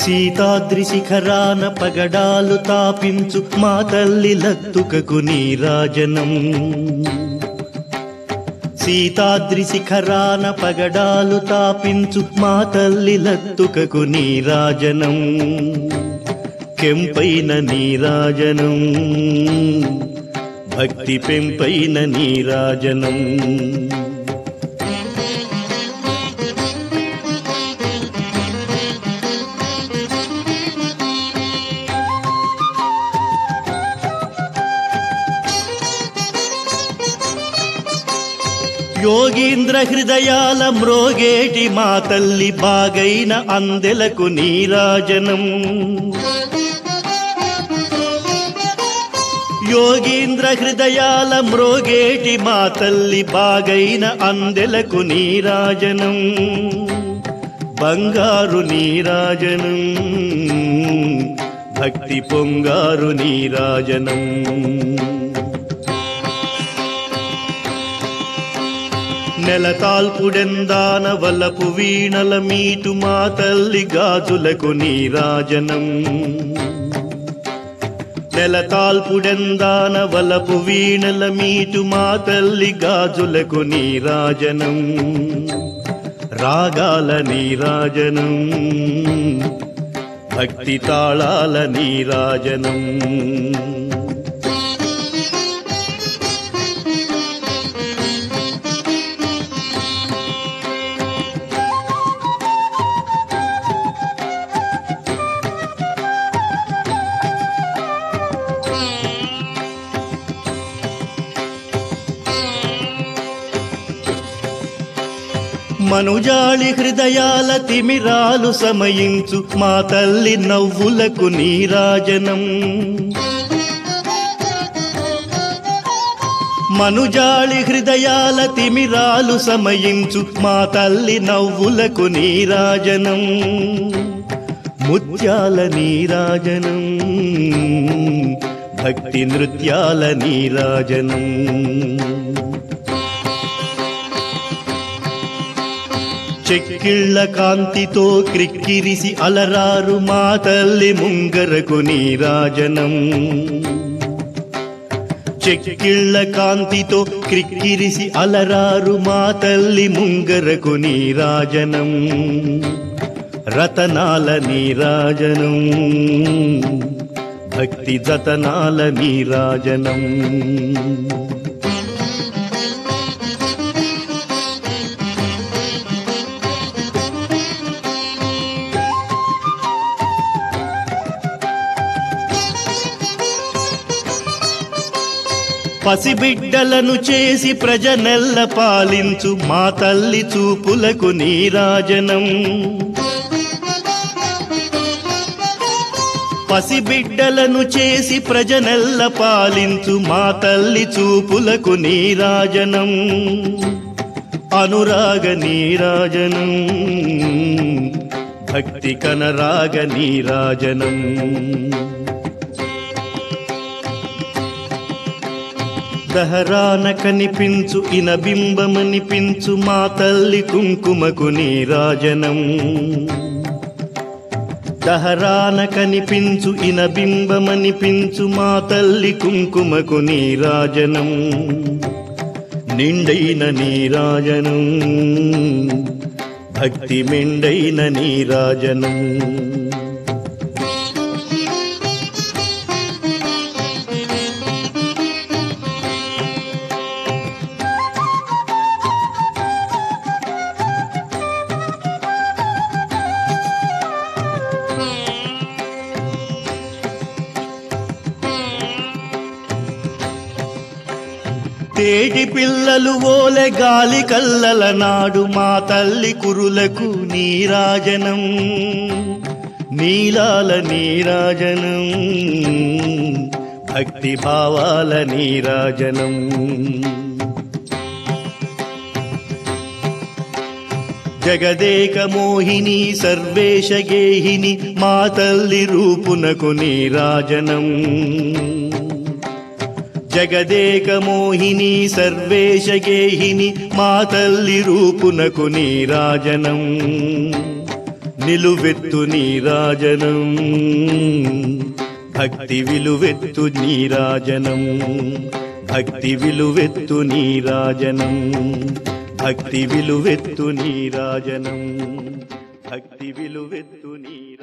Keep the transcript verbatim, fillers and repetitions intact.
సీతాద్రి శిఖరాన పగడాలు తాపించు మా తల్లి లత్తుకకు నీరాజనం. సీతాద్రి శిఖరాన పగడాలు తాపించు మా తల్లి లత్తుకకు నీరాజనం. కెంపైన నీరాజనం, భక్తి పెంపైన నీరాజనం. యోగీంద్ర హృదయాల మ్రోగేటి మా తల్లి బాగైన అందెలకు నీరాజనం. యోగీంద్ర హృదయాల మ్రోగేటి మా తల్లి బాగైన అందెలకు నీరాజనం. బంగారు నీరాజనం, భక్తి పొంగారు నీరాజనం. నెలతాల్పుడెందాన వలపు వీణల మీటు మా తల్లి గాజులకు నీరాజనం. నెలతాల్పుడెందాన వలపు వీణల మీటు మా తల్లి గాజులకు నీరాజనం. రాగాల నీరాజనం, భక్తి తాళాల నీరాజనం. మనుజాళి హృదయాల తిమిరాలు సమయించు మా తల్లి నవ్వులకు నీరాజనం. మనుజాళి హృదయాల తిమిరాలు సమయించు మా తల్లి నవ్వులకు నీరాజనం. ముత్యాల నీరాజనం, భక్తి నృత్యాల నీరాజనం. చెక్కిళ్ళ కాంతితో క్రిక్కిరిసి అలరారు మా తల్లి ముంగరకు నీరాజనం. చెక్కిళ్ళ కాంతితో క్రిక్కిరిసి అలరారు మా తల్లి ముంగరకు నీరాజనం. రతనాల నీరాజనం, భక్తి జతనాల నీరాజనం. పసిబిడ్డలను చేసి ప్రజనెల్ల పాలించు మా తల్లి చూపులకు నీరాజనం. పసిబిడ్డలను చేసి ప్రజనెల్ల పాలించు మా తల్లి చూపులకు నీరాజనం. అనురాగ నీరాజనం, భక్తి కనరాగ నీరాజనం. దహరాన కనిపించు ఇనబింబమనిపించు మా తల్లి కుంకుమకు నీరాజనం. దహరాన కనిపించు ఇనబింబమనిపించు మా తల్లి కుంకుమకు నీరాజనం. నిండైన నీరాజనం, భక్తి మెండైన నీరాజనం. తేటి పిల్లలు ఓలె గాలి కల్లల నాడు మా తల్లి కురులకు నీరాజనం. నీలాల నీరాజనం, భక్తి భావాల నీరాజనం. జగదేక మోహిని సర్వేశ గేహిని మా తల్లి రూపునకు నీరాజనం. జగదేక మోహిని సర్వేశ గేహిని మా తల్లి రూపునకు నీరాజనం. నిలువెత్తు నీరాజనం భక్తి విలువెత్తు నీరాజనం భక్తి విలువెత్తు నీరాజనం భక్తి విలువెత్తు నీరాజనం భక్తి విలువెత్తు నీ